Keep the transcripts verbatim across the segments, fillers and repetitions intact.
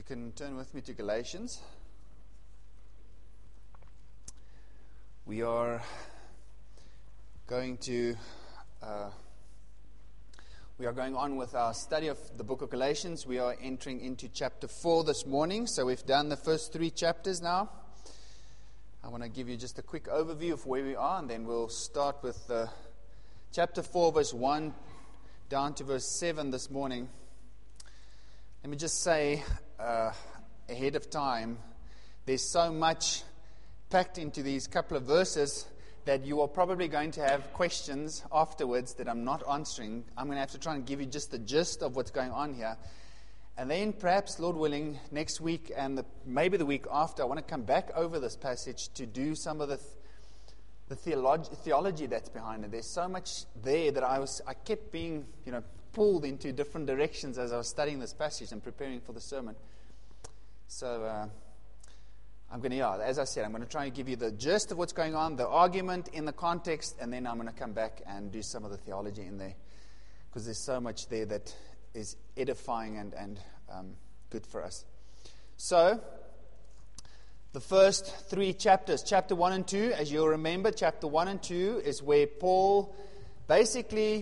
can turn with me to Galatians. We are going to uh, we are going on with our study of the book of Galatians. We are entering into chapter four this morning. So we've done the first three chapters now. I want to give you just a quick overview of where we are, and then we'll start with uh, chapter four, verse one down to verse seven this morning. Let me just say uh, ahead of time, there's so much packed into these couple of verses that you are probably going to have questions afterwards that I'm not answering. I'm going to have to try and give you just the gist of what's going on here. And then perhaps, Lord willing, next week and the, maybe the week after, I want to come back over this passage to do some of the th- the theology, theology that's behind it. There's so much there that I was I kept being, you know, pulled into different directions as I was studying this passage and preparing for the sermon. So uh, I'm going to, yeah, as I said, I'm going to try and give you the gist of what's going on, the argument in the context, and then I'm going to come back and do some of the theology in there, because there's so much there that is edifying and, and um, good for us. So, the first three chapters, chapter one and two, as you'll remember, chapter one and two is where Paul basically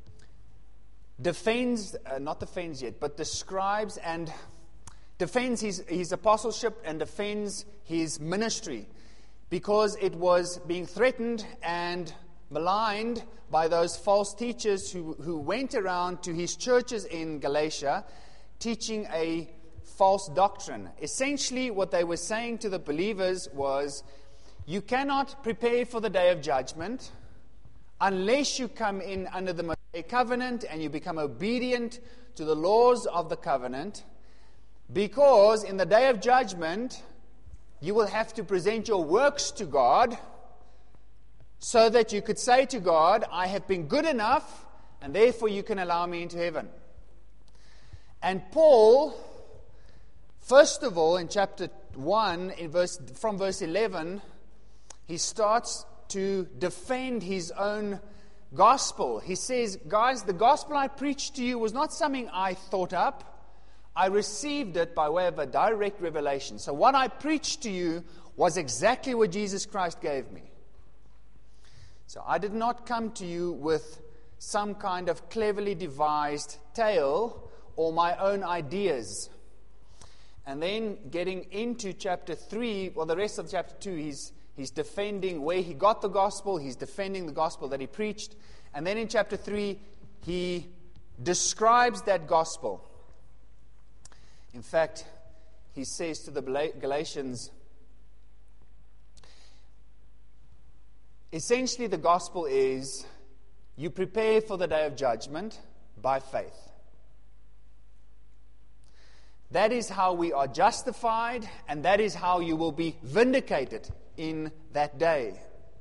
defends, uh, not defends yet, but describes and defends his, his apostleship and defends his ministry, because it was being threatened and maligned by those false teachers who, who went around to his churches in Galatia teaching a false doctrine. Essentially, what they were saying to the believers was, you cannot prepare for the day of judgment unless you come in under the Mosaic covenant and you become obedient to the laws of the covenant, because in the day of judgment, you will have to present your works to God so that you could say to God, I have been good enough, and therefore you can allow me into heaven. And Paul, first of all, in chapter one, in verse, from verse eleven, he starts to defend his own gospel. He says, guys, the gospel I preached to you was not something I thought up. I received it by way of a direct revelation. So what I preached to you was exactly what Jesus Christ gave me. So I did not come to you with some kind of cleverly devised tale or my own ideas. And then getting into chapter three, well, the rest of chapter two, he's he's defending where he got the gospel. He's defending the gospel that he preached. And then in chapter three, he describes that gospel. In fact, he says to the Galatians, essentially the gospel is, you prepare for the day of judgment by faith. That is how we are justified, and that is how you will be vindicated in that day.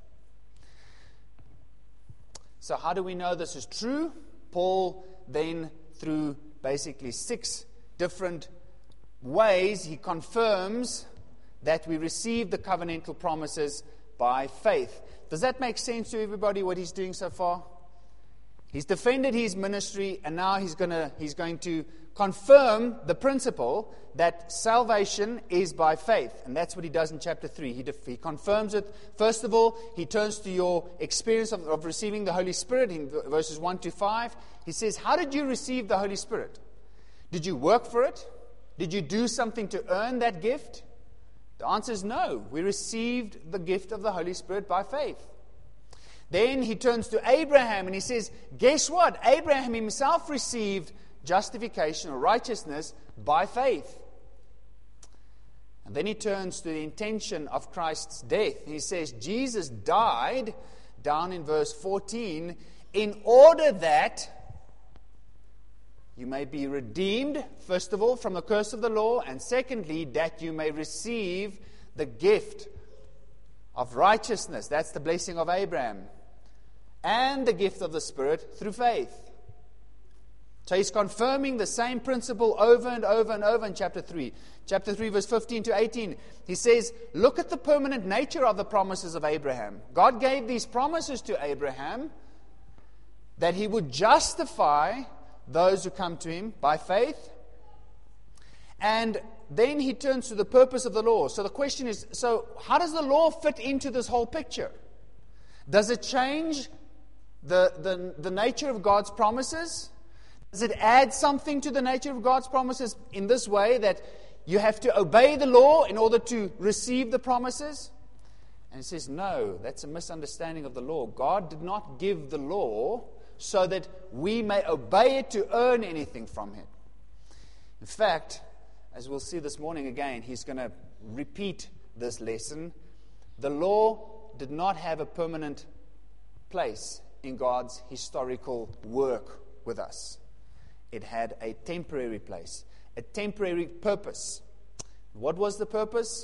So how do we know this is true? Paul then, through basically six different ways, he confirms that we receive the covenantal promises by faith. Does that make sense to everybody, what he's doing so far? He's defended his ministry, and now he's going to he's going to confirm the principle that salvation is by faith. And that's what he does in chapter three. He, def- he confirms it. First of all, he turns to your experience of, of receiving the Holy Spirit in verses one to five. He says, how did you receive the Holy Spirit? Did you work for it? Did you do something to earn that gift? The answer is no. We received the gift of the Holy Spirit by faith. Then he turns to Abraham and he says, guess what? Abraham himself received justification or righteousness by faith. And then he turns to the intention of Christ's death. He says, Jesus died, down in verse fourteen, in order that you may be redeemed, first of all, from the curse of the law, and secondly, that you may receive the gift of righteousness. That's the blessing of Abraham. And the gift of the Spirit through faith. So he's confirming the same principle over and over and over in chapter three. Chapter three, verse fifteen to eighteen. He says, look at the permanent nature of the promises of Abraham. God gave these promises to Abraham that he would justify those who come to him by faith, And then he turns to the purpose of the law. So the question is, so how does the law fit into this whole picture? Does it change the, the, the nature of God's promises? Does it add something to the nature of God's promises in this way, that you have to obey the law in order to receive the promises? And he says, no, that's a misunderstanding of the law. God did not give the law so that we may obey it to earn anything from Him. In fact, as we'll see this morning again, he's going to repeat this lesson. The law did not have a permanent place in God's historical work with us. It had a temporary place, a temporary purpose. What was the purpose?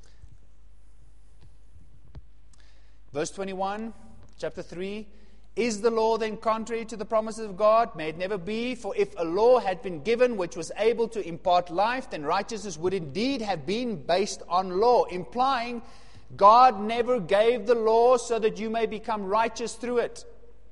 Verse twenty-one, chapter three. Is the law then contrary to the promises of God? May it never be. For if a law had been given which was able to impart life, then righteousness would indeed have been based on law, implying God never gave the law so that you may become righteous through it.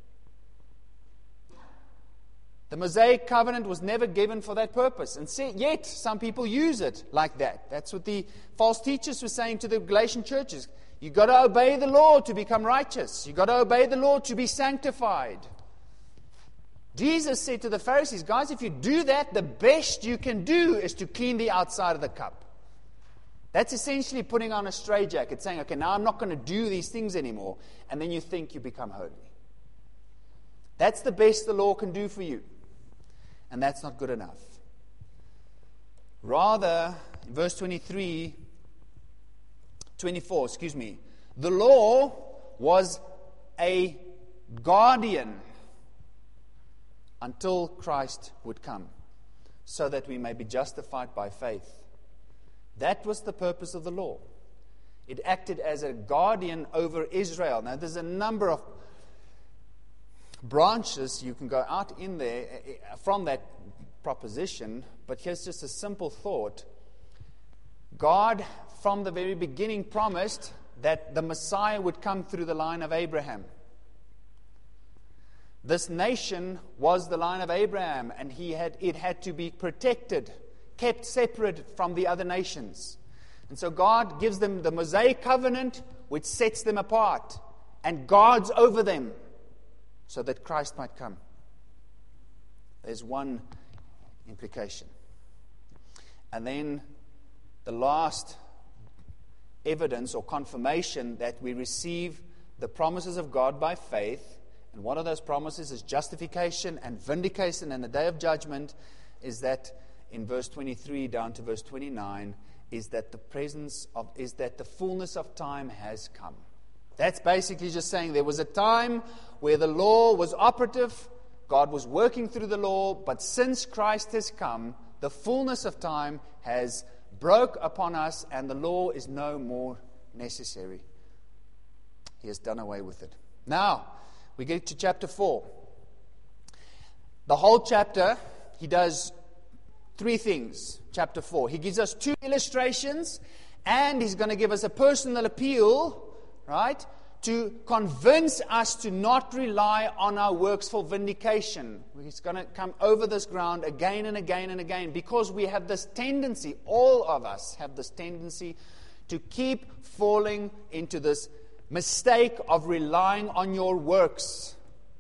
The Mosaic covenant was never given for that purpose. And yet, some people use it like that. That's what the false teachers were saying to the Galatian churches. You've got to obey the law to become righteous. You've got to obey the law to be sanctified. Jesus said to the Pharisees, guys, if you do that, the best you can do is to clean the outside of the cup. That's essentially putting on a straitjacket, saying, okay, now I'm not going to do these things anymore. And then you think you become holy. That's the best the law can do for you. And that's not good enough. Rather, in verse twenty-three, twenty-four, excuse me, the law was a guardian until Christ would come, so that we may be justified by faith. That was the purpose of the law. It acted as a guardian over Israel. Now, there's a number of branches you can go out in there from that proposition, but here's just a simple thought. God, from the very beginning, promised that the Messiah would come through the line of Abraham. This nation was the line of Abraham, and he had it had to be protected, kept separate from the other nations. And so God gives them the Mosaic covenant, which sets them apart and guards over them, so that Christ might come. There's one implication. And then the last evidence or confirmation that we receive the promises of God by faith, and one of those promises is justification and vindication and the day of judgment, is that in verse twenty-three down to verse twenty-nine, is that the presence of, is that the fullness of time has come. That's basically just saying there was a time where the law was operative, God was working through the law, but since Christ has come, the fullness of time has broke upon us, and the law is no more necessary. He has done away with it. Now, we get to chapter four. The whole chapter, he does three things. Chapter four. He gives us two illustrations, and he's going to give us a personal appeal, right, to convince us to not rely on our works for vindication. He's going to come over this ground again and again and again, because we have this tendency, all of us have this tendency, to keep falling into this mistake of relying on your works.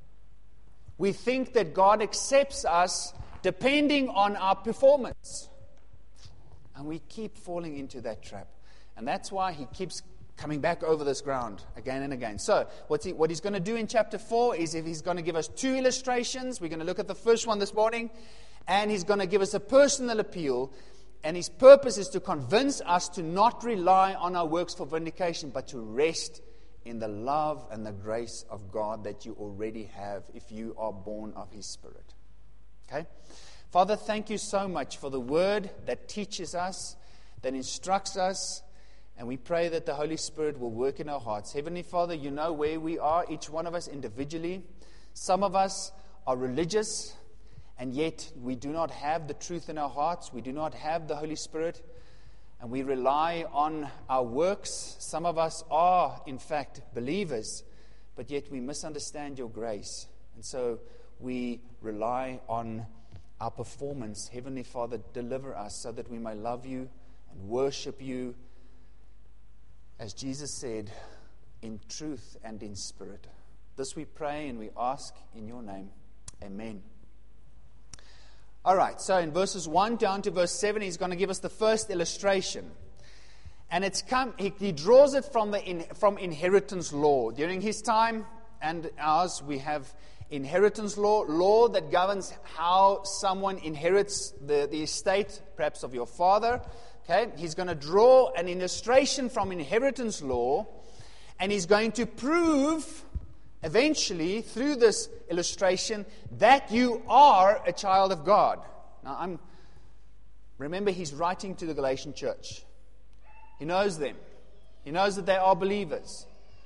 We think that God accepts us depending on our performance. And we keep falling into that trap. And that's why he keeps coming back over this ground again and again. So what's he, what he's going to do in chapter four is if he's going to give us two illustrations. We're going to look at the first one this morning. And he's going to give us a personal appeal. And his purpose is to convince us to not rely on our works for vindication, but to rest in the love and the grace of God that you already have if you are born of His Spirit. Okay? Father, thank you so much for the word that teaches us, that instructs us, and we pray that the Holy Spirit will work in our hearts. Heavenly Father, you know where we are, each one of us individually. Some of us are religious, and yet we do not have the truth in our hearts. We do not have the Holy Spirit, and we rely on our works. Some of us are, in fact, believers, but yet we misunderstand your grace. And so we rely on our performance. Heavenly Father, deliver us so that we may love you and worship you, as Jesus said, in truth and in spirit. This we pray and we ask in your name. Amen. All right, so in verses one down to verse seven, he's going to give us the first illustration. And it's come. He, he draws it from the in, from inheritance law. During his time and ours, we have inheritance law, law that governs how someone inherits the, the estate, perhaps of your father. Okay, he's going to draw an illustration from inheritance law, and he's going to prove eventually, through this illustration, that you are a child of God. Now, I'm remember, he's writing to the Galatian church. He knows them. He knows that they are believers.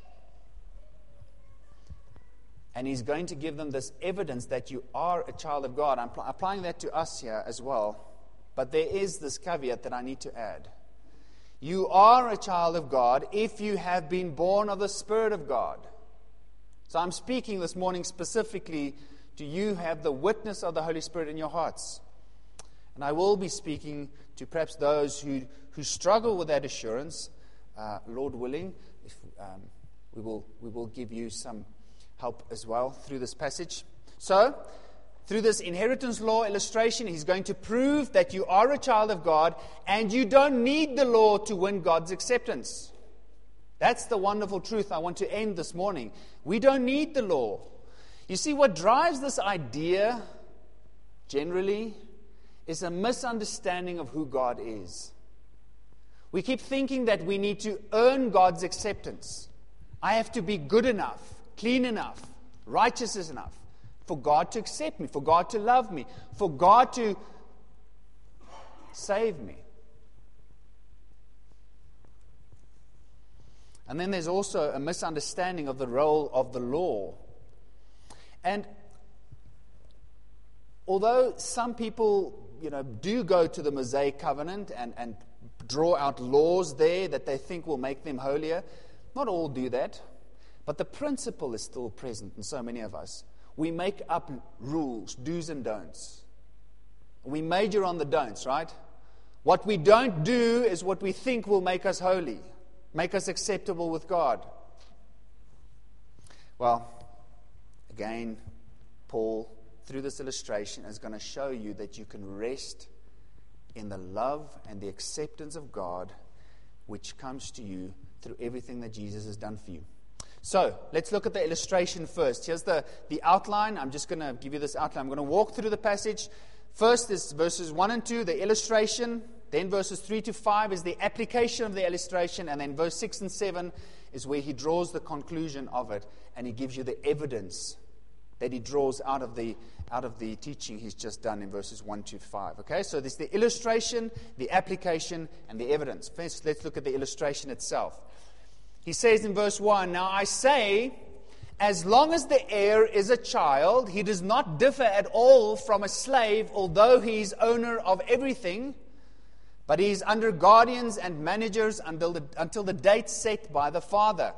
And he's going to give them this evidence that you are a child of God. I'm pl- applying that to us here as well. But there is this caveat that I need to add. You are a child of God if you have been born of the Spirit of God. So I'm speaking this morning specifically to you who have the witness of the Holy Spirit in your hearts. And I will be speaking to perhaps those who, who struggle with that assurance. Uh, Lord willing, if, um, we will we will give you some help as well through this passage. So, through this inheritance law illustration, he's going to prove that you are a child of God and you don't need the law to win God's acceptance. That's the wonderful truth I want to end this morning. We don't need the law. You see, what drives this idea, generally, is a misunderstanding of who God is. We keep thinking that we need to earn God's acceptance. I have to be good enough, clean enough, righteous enough for God to accept me, for God to love me, for God to save me. And then there's also a misunderstanding of the role of the law. And although some people, you know, do go to the Mosaic covenant and, and draw out laws there that they think will make them holier, not all do that. But the principle is still present in so many of us. We make up rules, do's and don'ts. We major on the don'ts, right? What we don't do is what we think will make us holy, make us acceptable with God. Well, again, Paul, through this illustration, is going to show you that you can rest in the love and the acceptance of God, which comes to you through everything that Jesus has done for you. So, let's look at the illustration first. Here's the, the outline. I'm just going to give you this outline. I'm going to walk through the passage. First is verses one and two, the illustration. Then verses three to five is the application of the illustration. And then verse six and seven is where he draws the conclusion of it. And he gives you the evidence that he draws out of the out of the teaching he's just done in verses one to five. Okay, so there's the illustration, the application, and the evidence. First, let's look at the illustration itself. He says in verse one, "Now I say, as long as the heir is a child, he does not differ at all from a slave, although he is owner of everything, but he is under guardians and managers until the, until the date set by the father."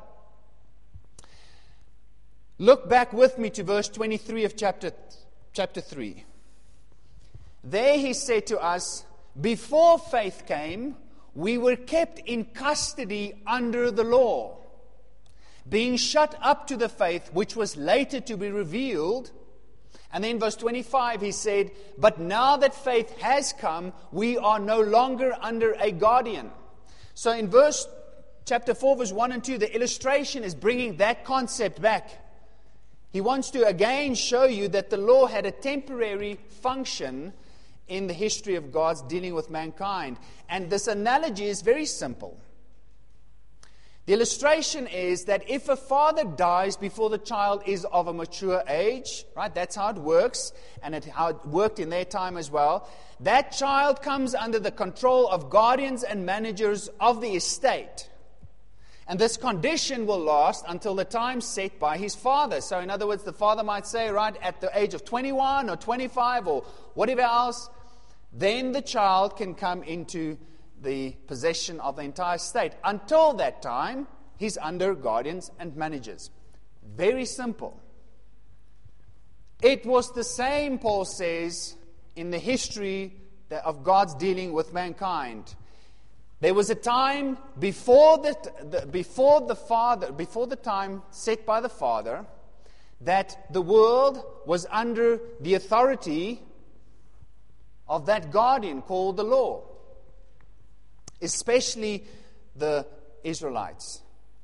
Look back with me to verse twenty-three of chapter, chapter three. There he said to us, "Before faith came, we were kept in custody under the law, being shut up to the faith which was later to be revealed." And then verse twenty-five, he said, "But now that faith has come, we are no longer under a guardian." So in verse chapter four, verse one and two, the illustration is bringing that concept back. He wants to again show you that the law had a temporary function in the history of God's dealing with mankind. And this analogy is very simple. The illustration is that if a father dies before the child is of a mature age, right, that's how it works, and it, how it worked in their time as well, that child comes under the control of guardians and managers of the estate. And this condition will last until the time set by his father. So in other words, the father might say, right, at the age of twenty-one or twenty-five or whatever else, then the child can come into the possession of the entire estate. Until that time, he's under guardians and managers. Very simple. It was the same, Paul says, in the history of God's dealing with mankind. There was a time before the, the before the Father, before the time set by the Father, that the world was under the authority of that guardian called the law, especially the Israelites,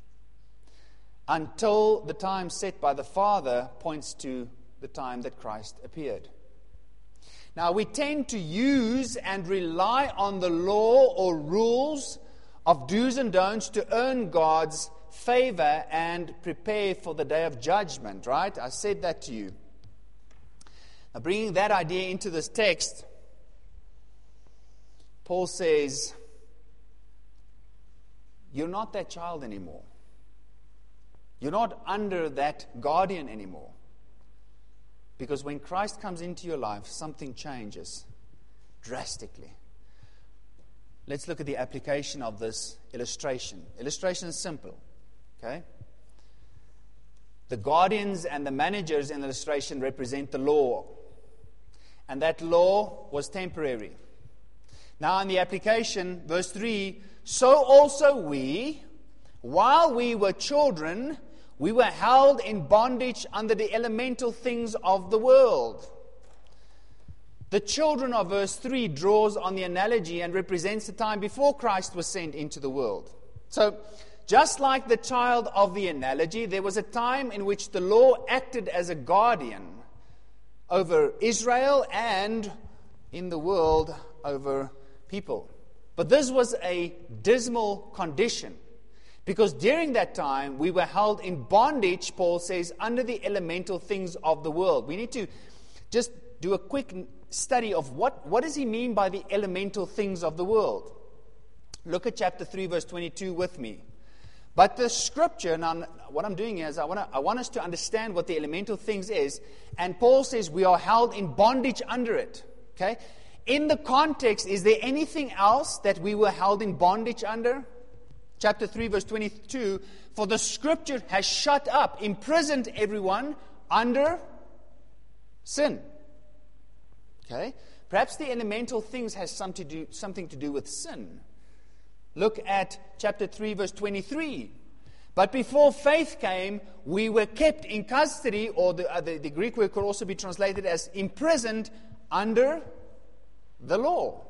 until the time set by the Father points to the time that Christ appeared. Now, we tend to use and rely on the law or rules of do's and don'ts to earn God's favor and prepare for the day of judgment, right? I said that to you. Now, bringing that idea into this text, Paul says, you're not that child anymore. You're not under that guardian anymore. Because when Christ comes into your life, something changes drastically. Let's look at the application of this illustration. Illustration is simple. Okay? The guardians and the managers in the illustration represent the law. And that law was temporary. Now in the application, verse three, so also we, while we were children, we were held in bondage under the elemental things of the world. The children of verse three draws on the analogy and represents the time before Christ was sent into the world. So, just like the child of the analogy, there was a time in which the law acted as a guardian over Israel and in the world over people. But this was a dismal condition. Because during that time, we were held in bondage, Paul says, under the elemental things of the world. We need to just do a quick study of what, what does he mean by the elemental things of the world. Look at chapter three, verse twenty-two with me. But the scripture, now what I'm doing here is I want, to, I want us to understand what the elemental things is. And Paul says we are held in bondage under it. Okay? In the context, is there anything else that we were held in bondage under? Chapter three, verse twenty-two, for the scripture has shut up, imprisoned everyone under sin. Okay? Perhaps the elemental things has something to do, something to do with sin. Look at chapter three, verse twenty-three. But before faith came, we were kept in custody, or the, uh, the, the Greek word could also be translated as imprisoned under the law.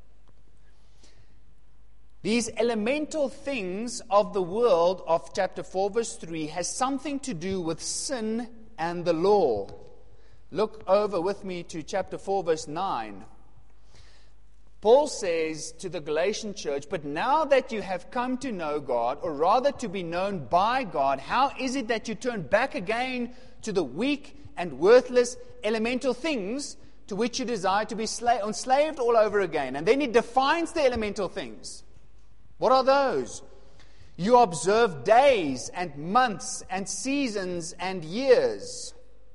These elemental things of the world of chapter four, verse three, has something to do with sin and the law. Look over with me to chapter four, verse nine. Paul says to the Galatian church, but now that you have come to know God, or rather to be known by God, how is it that you turn back again to the weak and worthless elemental things to which you desire to be sla- enslaved all over again? And then he defines the elemental things. What are those? You observe days and months and seasons and years.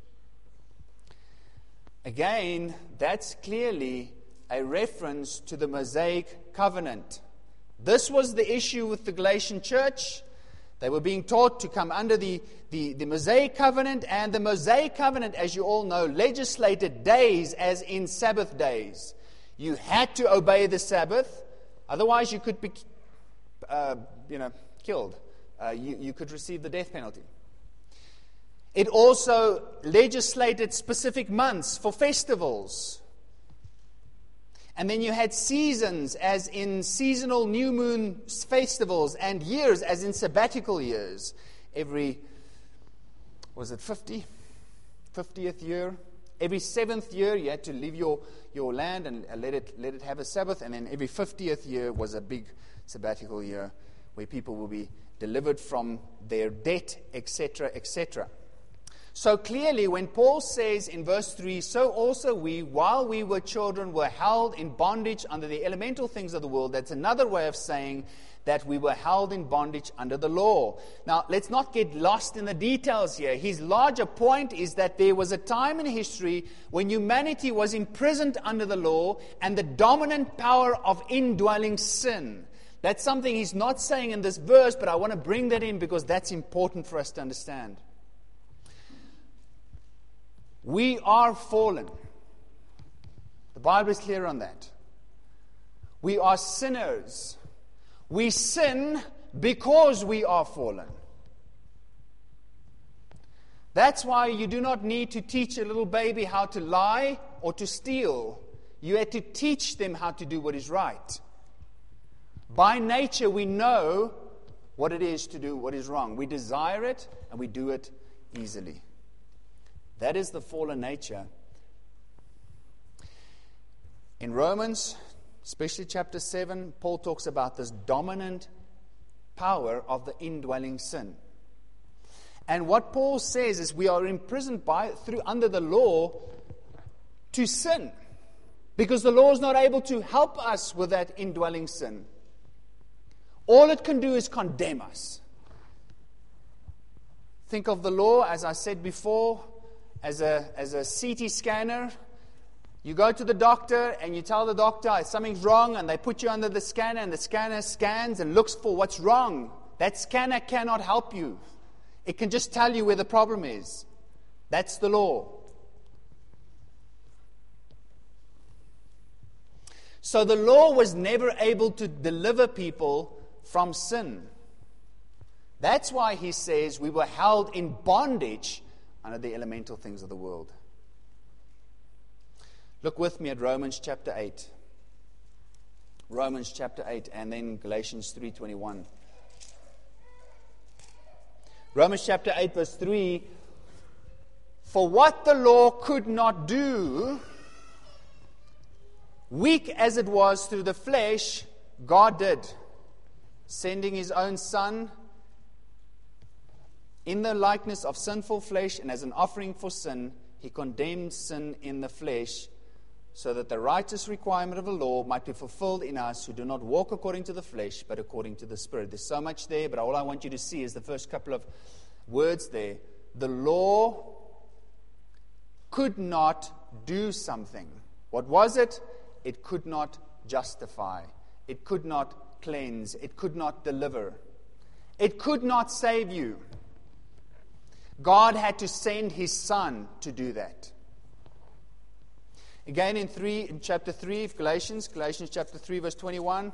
Again, that's clearly a reference to the Mosaic covenant. This was the issue with the Galatian church. They were being taught to come under the, the, the Mosaic covenant, and the Mosaic covenant, as you all know, legislated days as in Sabbath days. You had to obey the Sabbath, otherwise you could be Uh, you know, killed. Uh, you, you could receive the death penalty. It also legislated specific months for festivals. And then you had seasons, as in seasonal new moon festivals, and years, as in sabbatical years. Every, was it fifty? fiftieth year. Every seventh year, you had to leave your, your land and let it let it have a Sabbath. And then every fiftieth year was a big sabbatical year where people will be delivered from their debt, et cetera, et cetera. So clearly, when Paul says in verse three, so also we, while we were children, were held in bondage under the elemental things of the world, that's another way of saying that we were held in bondage under the law. Now, let's not get lost in the details here. His larger point is that there was a time in history when humanity was imprisoned under the law and the dominant power of indwelling sin. That's something he's not saying in this verse, but I want to bring that in because that's important for us to understand. We are fallen. The Bible is clear on that. We are sinners. We sin because we are fallen. That's why you do not need to teach a little baby how to lie or to steal. You have to teach them how to do what is right. By nature, we know what it is to do what is wrong. We desire it, and we do it easily. That is the fallen nature. In Romans, especially chapter seven, Paul talks about this dominant power of the indwelling sin. And what Paul says is we are imprisoned by through under the law to sin, because the law is not able to help us with that indwelling sin. All it can do is condemn us. Think of the law, as I said before, as a as a C T scanner. You go to the doctor and you tell the doctor something's wrong, and they put you under the scanner, and the scanner scans and looks for what's wrong. That scanner cannot help you. It can just tell you where the problem is. That's the law. So the law was never able to deliver people from sin. That's why he says we were held in bondage under the elemental things of the world. Look with me at Romans chapter eight. Romans chapter eight, and then Galatians three twenty-one. Romans chapter eight, verse three. For what the law could not do, weak as it was through the flesh, God did, sending His own Son in the likeness of sinful flesh, and as an offering for sin, He condemned sin in the flesh, so that the righteous requirement of the law might be fulfilled in us who do not walk according to the flesh, but according to the Spirit. There's so much there, but all I want you to see is the first couple of words there. The law could not do something. What was it? It could not justify. It could not cleanse. It could not deliver. It could not save you. God had to send His Son to do that. Again in three, in chapter three of Galatians, Galatians chapter three, verse twenty-one,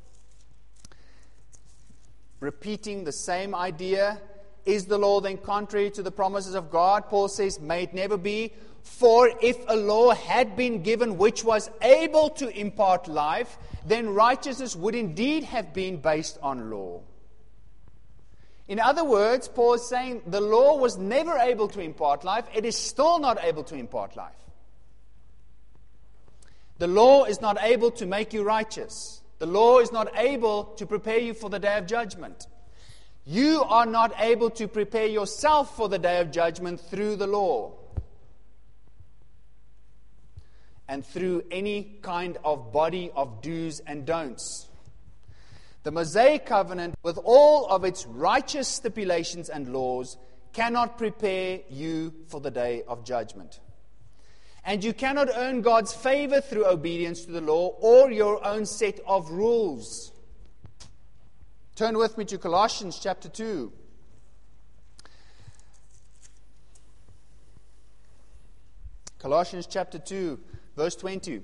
repeating the same idea. Is the law then contrary to the promises of God? Paul says, may it never be. For if a law had been given which was able to impart life, then righteousness would indeed have been based on law. In other words, Paul is saying the law was never able to impart life. It is still not able to impart life. The law is not able to make you righteous. The law is not able to prepare you for the day of judgment. You are not able to prepare yourself for the day of judgment through the law and through any kind of body of do's and don'ts. The Mosaic covenant, with all of its righteous stipulations and laws, cannot prepare you for the day of judgment. And you cannot earn God's favor through obedience to the law or your own set of rules. Turn with me to Colossians chapter two. Colossians chapter two, verse twenty.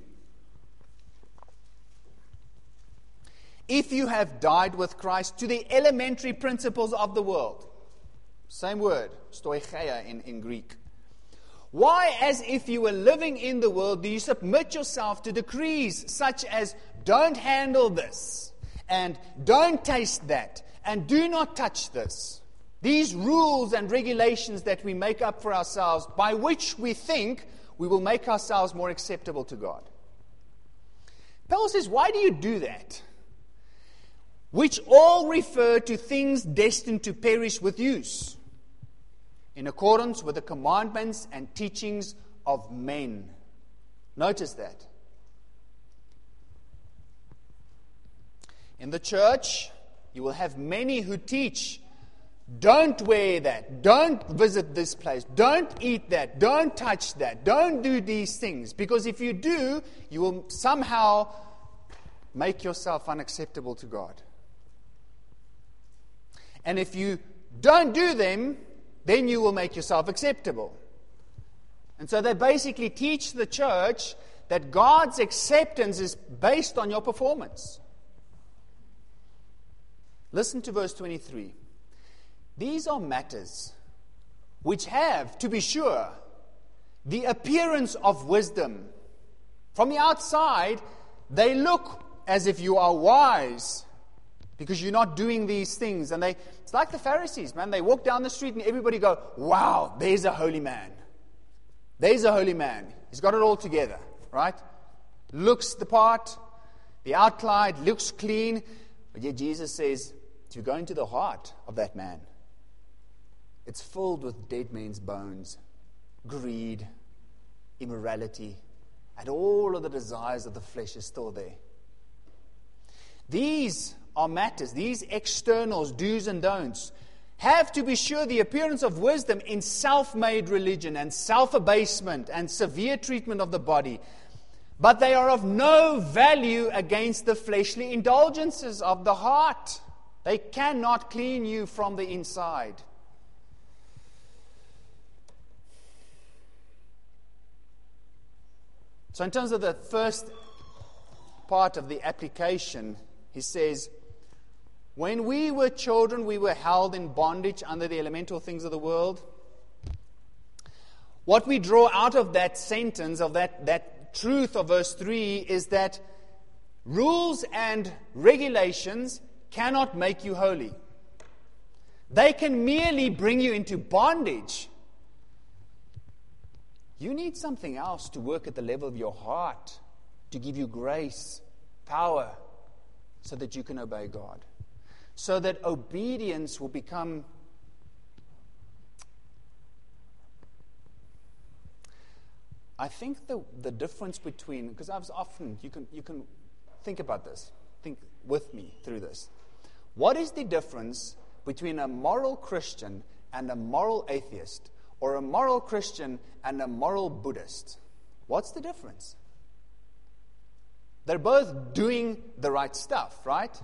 If you have died with Christ to the elementary principles of the world. Same word, stoicheia in, in Greek. Why, as if you were living in the world, do you submit yourself to decrees such as don't handle this, and don't taste that, and do not touch this? These rules and regulations that we make up for ourselves, by which we think we will make ourselves more acceptable to God. Paul says, why do you do that? Which all refer to things destined to perish with use, in accordance with the commandments and teachings of men. Notice that. In the church, you will have many who teach, don't wear that, don't visit this place, don't eat that, don't touch that, don't do these things. Because if you do, you will somehow make yourself unacceptable to God. And if you don't do them, then you will make yourself acceptable. And so they basically teach the church that God's acceptance is based on your performance. Listen to verse twenty-three. These are matters which have, to be sure, the appearance of wisdom. From the outside, they look as if you are wise because you're not doing these things. And they, it's like the Pharisees, man. They walk down the street and everybody go, wow, there's a holy man. There's a holy man. He's got it all together, right? Looks the part, the outline, looks clean. But yet Jesus says, to go into the heart of that man, it's filled with dead men's bones, greed, immorality, and all of the desires of the flesh is still there. These are matters, these externals, do's and don'ts, have to be sure the appearance of wisdom in self-made religion and self-abasement and severe treatment of the body, but they are of no value against the fleshly indulgences of the heart. They cannot clean you from the inside. So in terms of the first part of the application, he says, when we were children, we were held in bondage under the elemental things of the world. What we draw out of that sentence, of that, that truth of verse three, is that rules and regulations cannot make you holy. They can merely bring you into bondage. You need something else to work at the level of your heart, to give you grace, power, so that you can obey God. So that obedience will become I think the the difference between, because I've often you can you can think about this, think with me through this. What is the difference between a moral Christian and a moral atheist, or a moral Christian and a moral Buddhist? What's the difference? They're both doing the right stuff, right?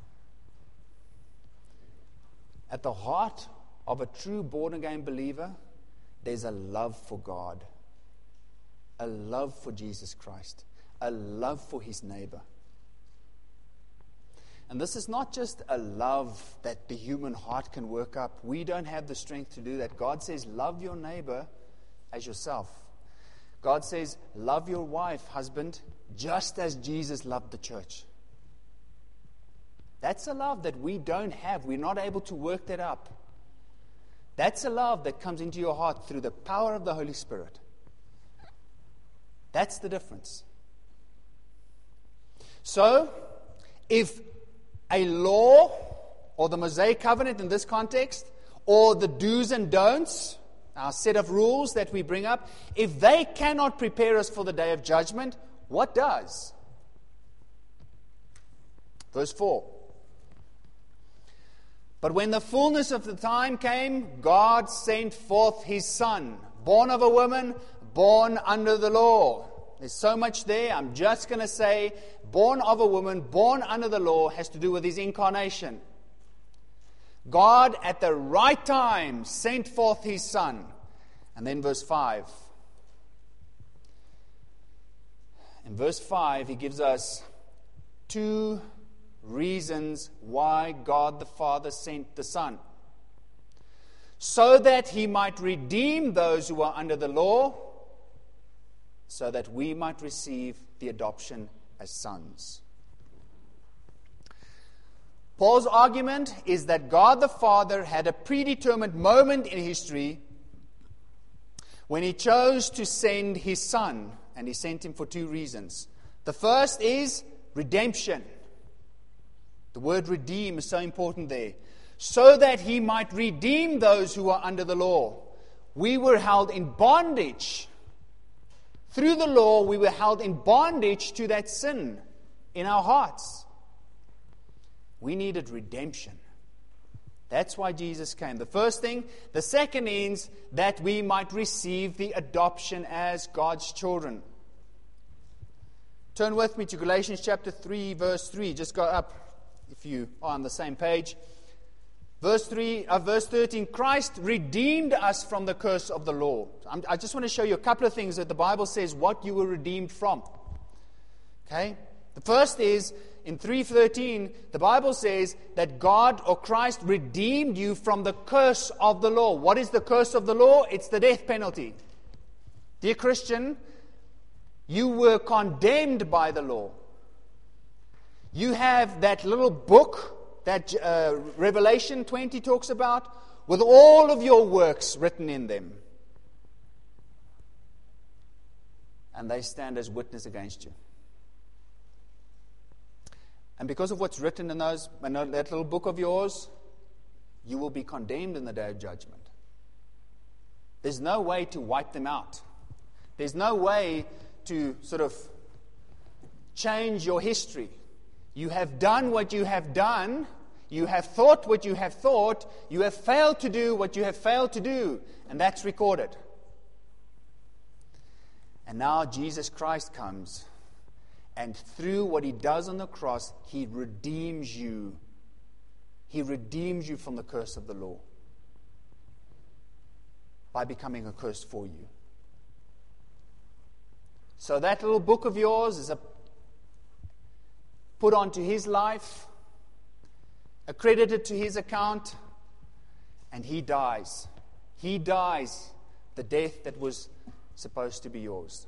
At the heart of a true born-again believer, there's a love for God, a love for Jesus Christ, a love for his neighbor. And this is not just a love that the human heart can work up. We don't have the strength to do that. God says, love your neighbor as yourself. God says, love your wife, husband, just as Jesus loved the church. That's a love that we don't have. We're not able to work that up. That's a love that comes into your heart through the power of the Holy Spirit. That's the difference. So, if a law, or the Mosaic covenant in this context, or the do's and don'ts, our set of rules that we bring up, if they cannot prepare us for the day of judgment, what does? Verse four. But when the fullness of the time came, God sent forth his Son, born of a woman, born under the law. There's so much there. I'm just going to say, born of a woman, born under the law, has to do with his incarnation. God, at the right time, sent forth his Son. And then verse five. In verse five, he gives us two reasons why God the Father sent the Son. So that he might redeem those who are under the law, so that we might receive the adoption as sons. Paul's argument is that God the Father had a predetermined moment in history when he chose to send his Son, and he sent him for two reasons. The first is redemption. The word redeem is so important there. So that he might redeem those who are under the law. We were held in bondage. Through the law, we were held in bondage to that sin in our hearts. We needed redemption. That's why Jesus came. The first thing. The second is that we might receive the adoption as God's children. Turn with me to Galatians chapter three, verse three. Just go up if you are on the same page. Verse three, uh, verse thirteen, Christ redeemed us from the curse of the law. I'm, I just want to show you a couple of things that the Bible says what you were redeemed from. Okay? The first is, in three thirteen, the Bible says that God or Christ redeemed you from the curse of the law. What is the curse of the law? It's the death penalty. Dear Christian, you were condemned by the law. You have that little book that uh, Revelation twenty talks about, with all of your works written in them. And they stand as witness against you. And because of what's written in those, in that little book of yours, you will be condemned in the day of judgment. There's no way to wipe them out. There's no way to sort of change your history. You have done what you have done. You have thought what you have thought. You have failed to do what you have failed to do. And that's recorded. And now Jesus Christ comes. And through what He does on the cross, He redeems you. He redeems you from the curse of the law. By becoming a curse for you. So that little book of yours is a put onto His life, accredited to His account, and He dies. He dies the death that was supposed to be yours.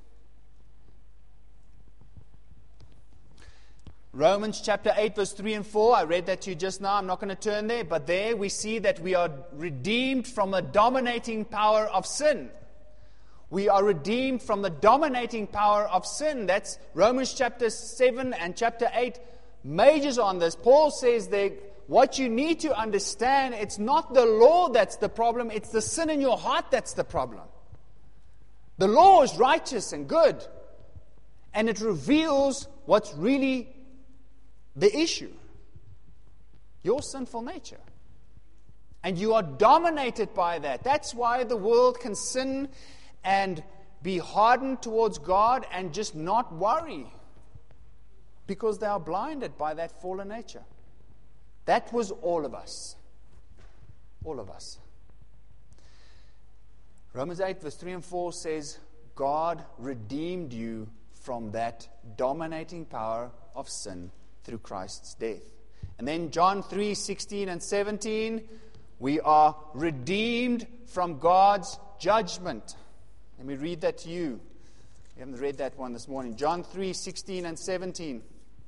Romans chapter eight, verse three and four, I read that to you just now. I'm not going to turn there, but there we see that we are redeemed from the dominating power of sin. We are redeemed from the dominating power of sin. That's Romans chapter seven and chapter eight majors on this. Paul says that what you need to understand, it's not the law that's the problem, it's the sin in your heart that's the problem. The law is righteous and good, and it reveals what's really the issue. Your sinful nature. And you are dominated by that. That's why the world can sin and be hardened towards God and just not worry. Because they are blinded by that fallen nature. That was all of us. All of us. Romans eight, verse three and four says, God redeemed you from that dominating power of sin through Christ's death. And then John three, sixteen and seventeen, we are redeemed from God's judgment. Let me read that to you. We haven't read that one this morning. John three, sixteen and seventeen.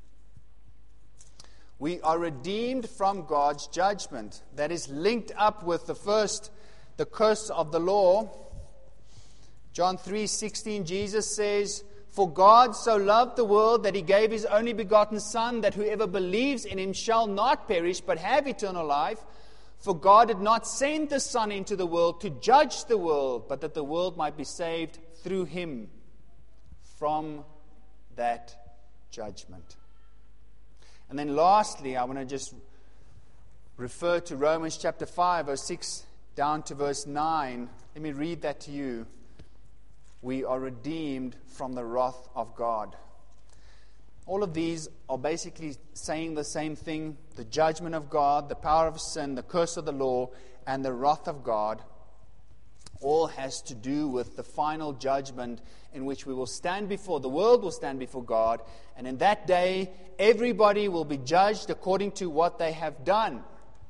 We are redeemed from God's judgment. That is linked up with the first, the curse of the law. John three, sixteen, Jesus says, For God so loved the world that He gave His only begotten Son, that whoever believes in Him shall not perish, but have eternal life. For God did not send the Son into the world to judge the world, but that the world might be saved through Him from that judgment. And then lastly, I want to just refer to Romans chapter five, verse six down to verse nine. Let me read that to you. We are redeemed from the wrath of God. All of these are basically saying the same thing. The judgment of God, the power of sin, the curse of the law, and the wrath of God all has to do with the final judgment in which we will stand before, the world will stand before God, and in that day, everybody will be judged according to what they have done.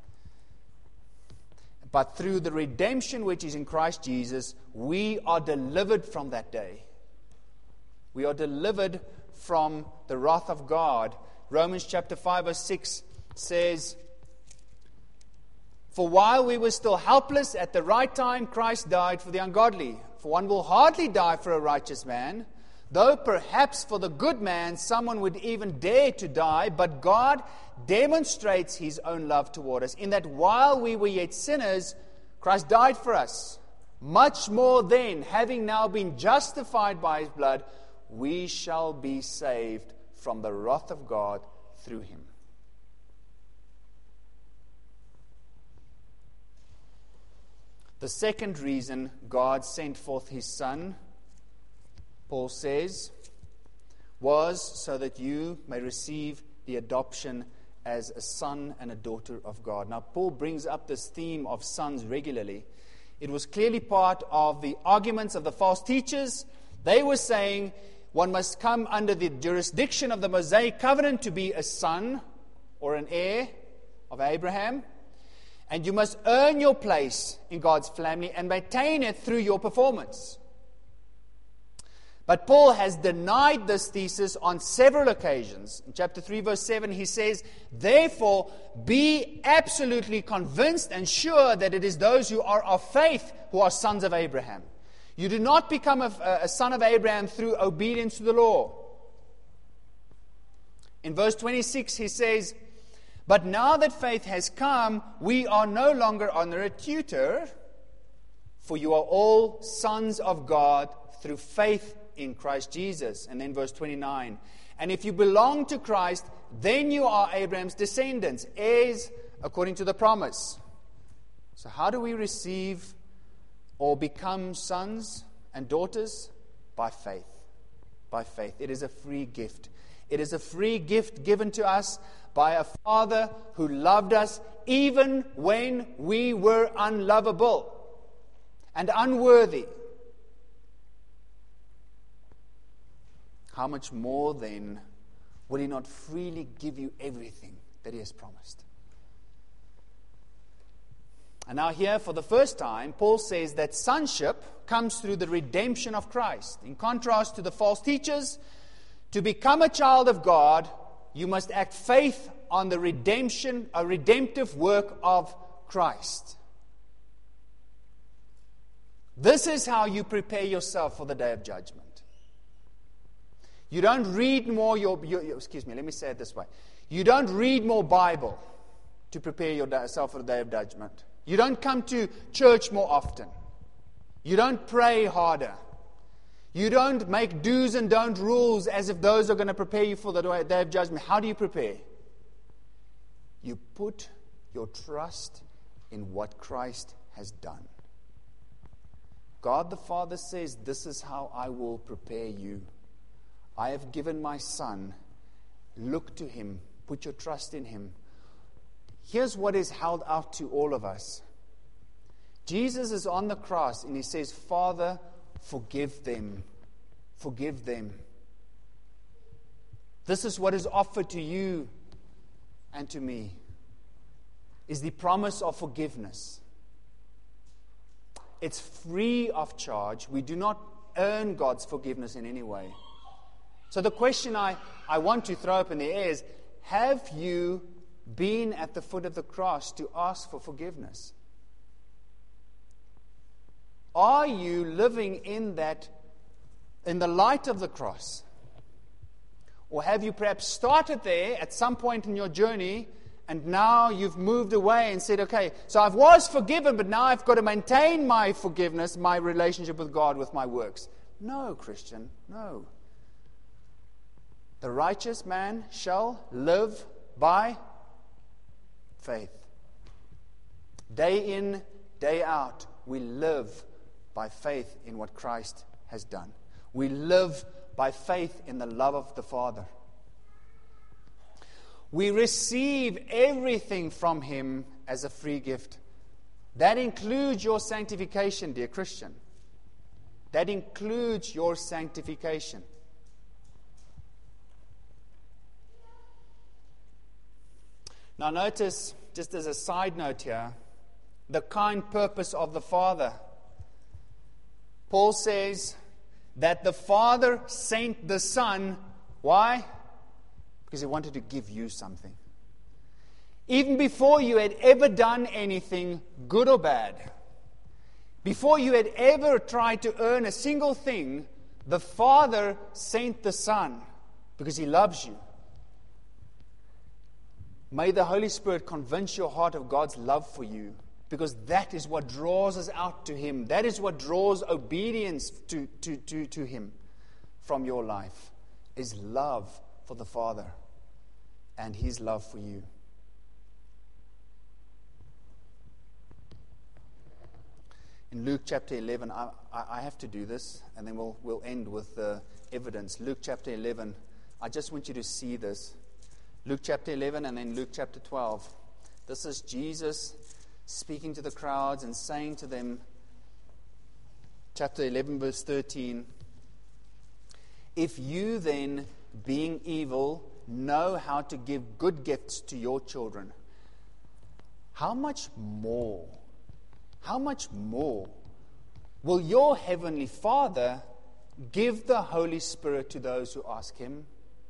But through the redemption which is in Christ Jesus, we are delivered from that day. We are delivered from the wrath of God. Romans chapter five, verse six says, For while we were still helpless, at the right time Christ died for the ungodly. For one will hardly die for a righteous man, though perhaps for the good man someone would even dare to die. But God demonstrates His own love toward us, in that while we were yet sinners, Christ died for us. Much more then, having now been justified by His blood, we shall be saved from the wrath of God through Him. The second reason God sent forth His Son, Paul says, was so that you may receive the adoption as a son and a daughter of God. Now, Paul brings up this theme of sons regularly. It was clearly part of the arguments of the false teachers. They were saying one must come under the jurisdiction of the Mosaic covenant to be a son or an heir of Abraham. And you must earn your place in God's family and maintain it through your performance. But Paul has denied this thesis on several occasions. In chapter three, verse seven, he says, "Therefore, be absolutely convinced and sure that it is those who are of faith who are sons of Abraham. You do not become a, a son of Abraham through obedience to the law." In verse twenty-six, he says, "But now that faith has come, we are no longer under a tutor, for you are all sons of God through faith in Christ Jesus." And then verse twenty-nine, "And if you belong to Christ, then you are Abraham's descendants, heirs according to the promise." So how do we receive or become sons and daughters? By faith. By faith. It is a free gift. It is a free gift given to us by a Father who loved us even when we were unlovable and unworthy. How much more then will He not freely give you everything that He has promised? And now here, for the first time, Paul says that sonship comes through the redemption of Christ. In contrast to the false teachers, to become a child of God, you must act faith on the redemption, a redemptive work of Christ. This is how you prepare yourself for the day of judgment. You don't read more your, your, your excuse me, let me say it this way. You don't read more Bible to prepare yourself for the day of judgment. You don't come to church more often. You don't pray harder. You don't make do's and don't rules as if those are going to prepare you for the day of judgment. How do you prepare? You put your trust in what Christ has done. God the Father says, "This is how I will prepare you. I have given my Son. Look to Him. Put your trust in Him." Here's what is held out to all of us. Jesus is on the cross and He says, "Father, forgive them. Forgive them." This is what is offered to you and to me, is the promise of forgiveness. It's free of charge. We do not earn God's forgiveness in any way. So the question I, I want to throw up in the air is, have you been at the foot of the cross to ask for forgiveness? Are you living in that, in the light of the cross? Or have you perhaps started there at some point in your journey and now you've moved away and said, okay, so I was forgiven, but now I've got to maintain my forgiveness, my relationship with God with my works? No, Christian, no. The righteous man shall live by faith. Day in, day out, we live by faith in what Christ has done. We live by faith in the love of the Father. We receive everything from Him as a free gift. That includes your sanctification, dear Christian. That includes your sanctification. Now notice, just as a side note here, the kind purpose of the Father. Paul says that the Father sent the Son. Why? Because He wanted to give you something. Even before you had ever done anything, good or bad, before you had ever tried to earn a single thing, the Father sent the Son because He loves you. May the Holy Spirit convince your heart of God's love for you, because that is what draws us out to Him. That is what draws obedience to, to, to, to Him from your life, is love for the Father and His love for you. In Luke chapter eleven, I, I have to do this, and then we'll, we'll end with the evidence. Luke chapter eleven, I just want you to see this. Luke chapter eleven and then Luke chapter twelve. This is Jesus speaking to the crowds and saying to them, chapter eleven, verse thirteen, "If you then, being evil, know how to give good gifts to your children, how much more, how much more will your heavenly Father give the Holy Spirit to those who ask Him?"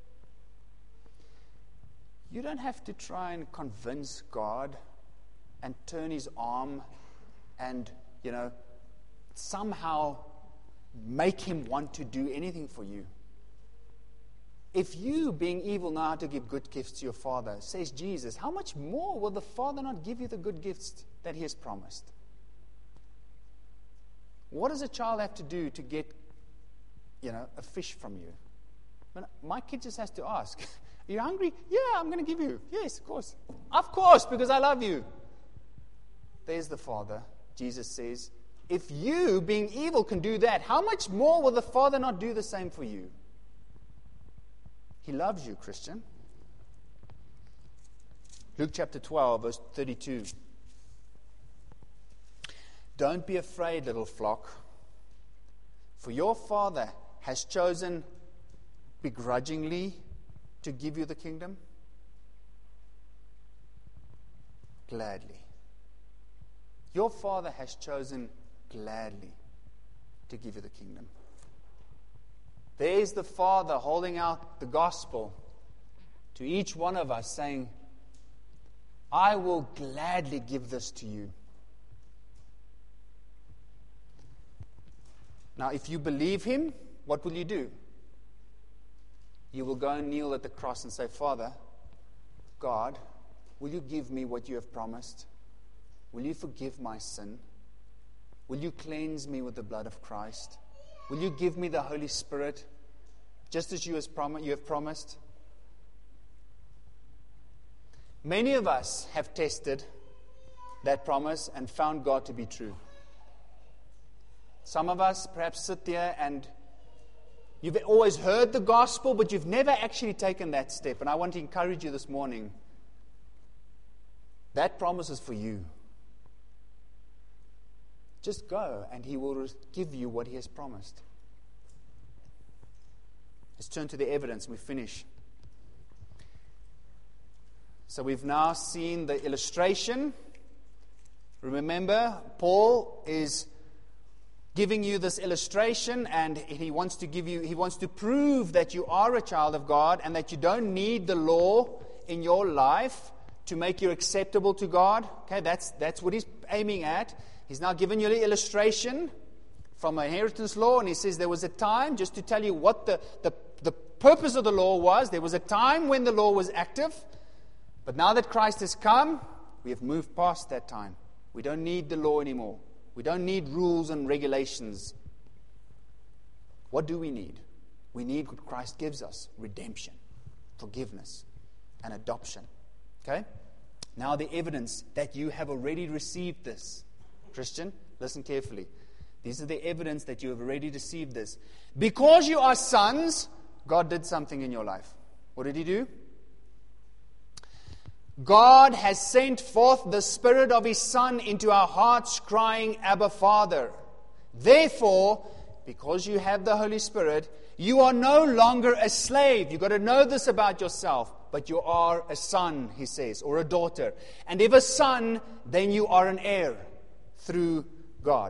You don't have to try and convince God and turn His arm and, you know, somehow make Him want to do anything for you. If you, being evil, know how to give good gifts to your Father, says Jesus, how much more will the Father not give you the good gifts that He has promised? What does a child have to do to get, you know, a fish from you? I mean, my kid just has to ask, "Are you hungry?" "Yeah, I'm going to give you." "Yes, of course." "Of course, because I love you." There's the Father. Jesus says, if you, being evil, can do that, how much more will the Father not do the same for you? He loves you, Christian. Luke chapter twelve, verse thirty-two. "Don't be afraid, little flock, for your Father has chosen begrudgingly to give you the kingdom." Gladly. Your Father has chosen gladly to give you the kingdom. There's the Father holding out the gospel to each one of us, saying, I will gladly give this to you. Now, if you believe Him, what will you do? You will go and kneel at the cross and say, Father, God, will you give me what you have promised? Will you forgive my sin? Will you cleanse me with the blood of Christ? Will you give me the Holy Spirit, just as you, has prom- you have promised? Many of us have tested that promise and found God to be true. Some of us perhaps sit there and you've always heard the gospel, but you've never actually taken that step. And I want to encourage you this morning. That promise is for you. Just go and He will give you what He has promised. Let's turn to the evidence and we finish. So we've now seen the illustration. Remember, Paul is giving you this illustration, and he wants to give you, he wants to prove that you are a child of God and that you don't need the law in your life to make you acceptable to God. Okay, that's that's what he's aiming at. He's now given you the illustration from inheritance law, and he says there was a time, just to tell you what the, the, the purpose of the law was, there was a time when the law was active, but now that Christ has come, we have moved past that time. We don't need the law anymore. We don't need rules and regulations. What do we need? We need what Christ gives us: redemption, forgiveness, and adoption. Okay? Now the evidence that you have already received this. Christian, listen carefully. These are the evidence that you have already received this. Because you are sons, God did something in your life. What did He do? God has sent forth the Spirit of His Son into our hearts, crying, Abba, Father. Therefore, because you have the Holy Spirit, you are no longer a slave. You've got to know this about yourself. But you are a son, he says, or a daughter. And if a son, then you are an heir through God.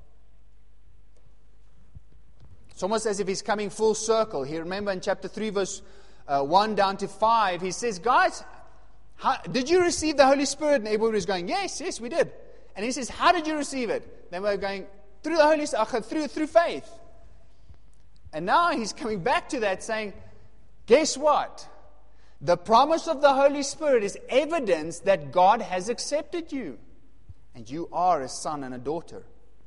It's almost as if he's coming full circle. Here, remember in chapter three, verse uh, one down to five, he says, guys, how, did you receive the Holy Spirit? And everybody was going, yes, yes, we did. And he says, how did you receive it? They were going, through the Holy Spirit, through, through faith. And now he's coming back to that saying, guess what? The promise of the Holy Spirit is evidence that God has accepted you. And you are a son and a daughter.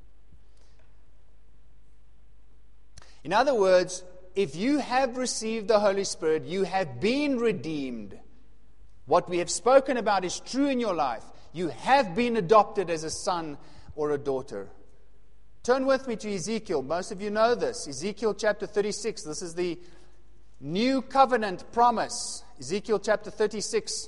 In other words, if you have received the Holy Spirit, you have been redeemed. What we have spoken about is true in your life. You have been adopted as a son or a daughter. Turn with me to Ezekiel. Most of you know this. Ezekiel chapter thirty-six. This is the new covenant promise. Ezekiel chapter thirty-six.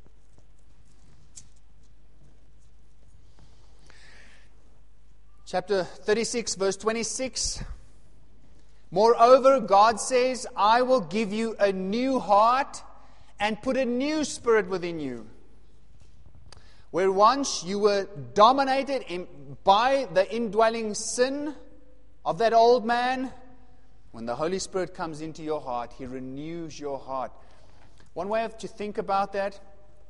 Chapter thirty-six, verse twenty-six. Moreover, God says, I will give you a new heart and put a new spirit within you. Where once you were dominated in, by the indwelling sin of that old man, when the Holy Spirit comes into your heart, He renews your heart. One way to think about that,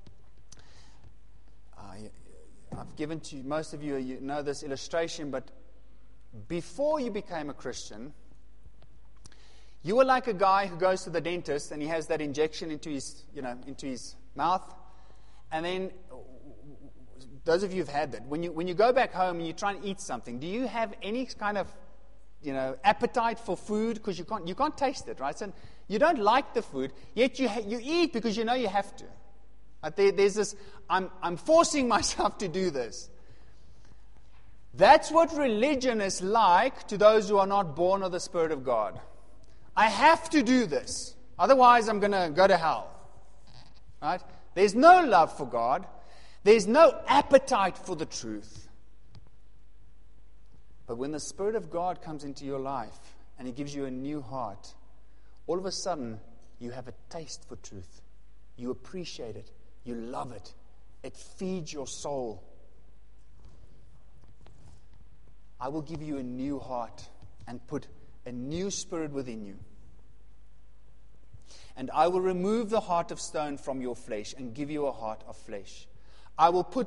uh, I've given to you, most of you, you know this illustration, but before you became a Christian, you were like a guy who goes to the dentist and he has that injection into his, you know, into his mouth, and then those of you who've had that, when you when you go back home and you try and eat something, do you have any kind of, you know, appetite for food? Because you can't you can't taste it, right? So you don't like the food, yet you ha- you eat because you know you have to. Right? There, there's this. I'm I'm forcing myself to do this. That's what religion is like to those who are not born of the Spirit of God. I have to do this, otherwise I'm going to go to hell. Right? There's no love for God. There's no appetite for the truth. But when the Spirit of God comes into your life and He gives you a new heart, all of a sudden you have a taste for truth. You appreciate it. You love it. It feeds your soul. I will give you a new heart and put a new spirit within you. And I will remove the heart of stone from your flesh and give you a heart of flesh. I will put